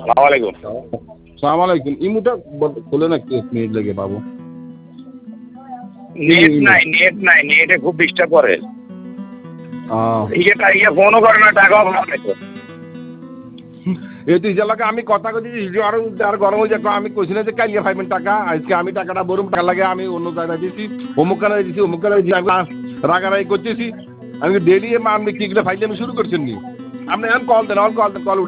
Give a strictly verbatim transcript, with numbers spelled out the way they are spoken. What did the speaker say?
সালাম আলাইকুম। সালাম আলাইকুম। ইমুটা খুলে না একটু এক মিনিট লেগে বাবু। নেট নাই নেট নাই নেটে খুব ডিস্টার্ব করে। ইয়েটা ইয়ে ফোনও করে না, টাকাও ভালো তো। এই তুই যে আমি কথা কইছি আরো আর গরম হয়ে যাক, আমি কইছি না যে কাইলে পাইবেন টাকা, আজকে আমি টাকাটা বরুম টাকা লাগে আমি অন্য জায়গায় দিয়েছি, অমুক কানে দিয়েছি অমুক কানে দিয়েছি, আমি রাগারাগি করতেছি। আমি ডেলি আমি কি ফাইলে আমি শুরু করছেন নি, আপনি এখন কল দেন, অল কল কল